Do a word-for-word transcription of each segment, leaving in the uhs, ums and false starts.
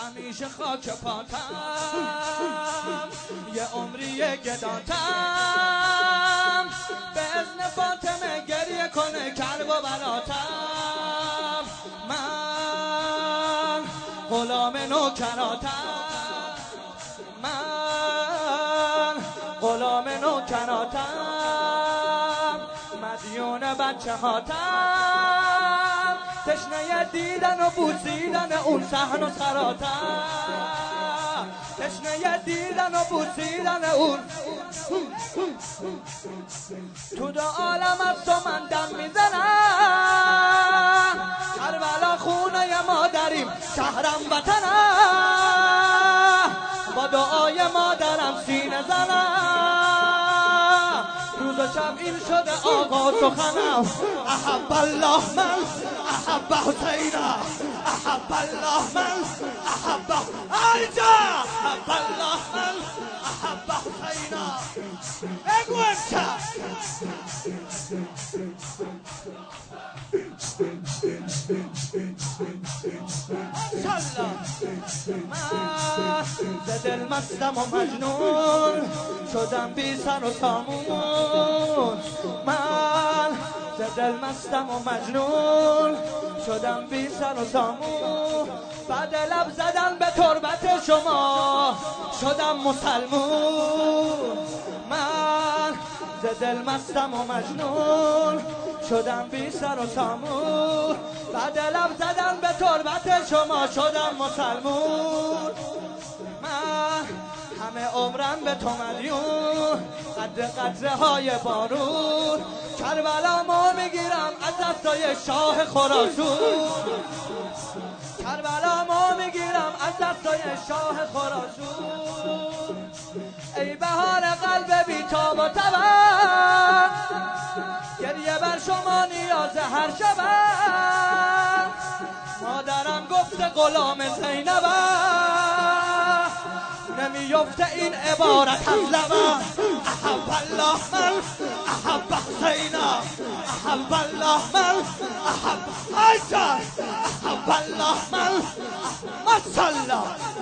همیشه خاک پاتم یه عمری گداتم به اذن فاطمه گریه کنه کرب و بلاتم من غلام نوکراتم من غلام نوکراتم مدیون بچه هاتم تشنه دیدن و بوسیدن اون صحن و سراتم تشنه دیدن و بوسیدن اون تو دو عالم از تو من دم میزنم کربلا خونه مادریم شهرم وطنم با دعای مادرم سینه زنم روز و شب این شده آقا سخنم احب الله من احب حسینا احب الله من احب آیجا احب الله من احب حسینا بگو امشب من ز دل مستم و مجنون شدم بی سر و سامون من ز دل مستم و مجنون شدم بی سر و سامون بعد لب زدم به تربت شما شدم مسلمون من ز دل مستم و مجنون شدم بی سر و سامون بعد لب زدم به تربت شما شدم مسلمون من همه عمرم به تو مدیون قدر قطره های بارون کربلا ما میگیرم از دستای شاه خراسون کربلا ما میگیرم از دستای شاه خراسون ای بهار قلب بیتاب و تبم گریه بر شما نیاز هر شبم مادرم گفته غلام زینبم نمیفته این عبارت از لبم احب الله من احب حسینا احب الله من احب عایشا احب الله من ماشاءالله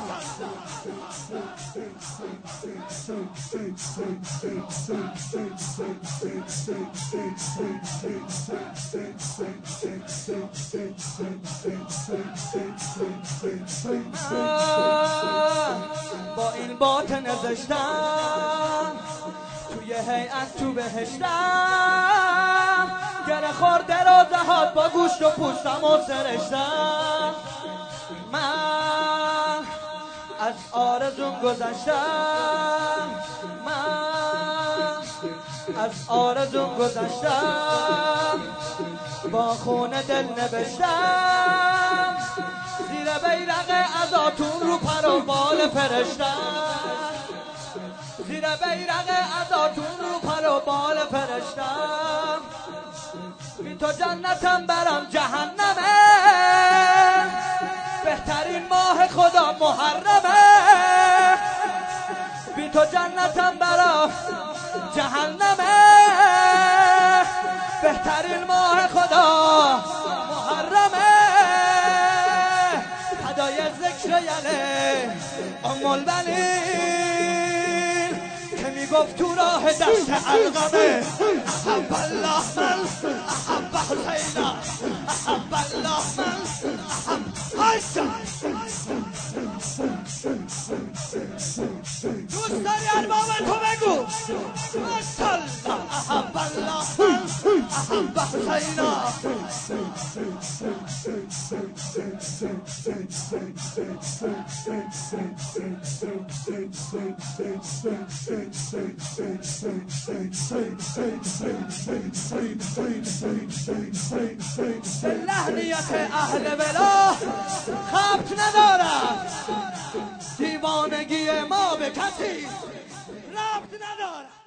با این باطن زشتم توی هیئت تو بهشتم گره خورده روزهات با گوشت و پوستم و سرشتم من از آرزوم گذشتم من از آرزوم گذشتم با خون دل نوشتم زیر بیرق عزاتون رو پر و بال فرشتم زیر بیرق عزاتون رو پر و بال فرشتم بی تو جنتم برم جهنمه بهترین ماه خدا محرمه بی تو جنتم برام جهنمه بهترین ماه خدا محرمه هدای ذکر یله ام البنین که میگفت تو راه دست علقمه احب الله من احب حسینا احب الله من احب عایشا دوست داری ارباب تو بگو ماشاءالله احب الله من احب حسینا به لحنیت اهل ولا خبت ندارم دیوانگی ما به کسی ربط ندارم.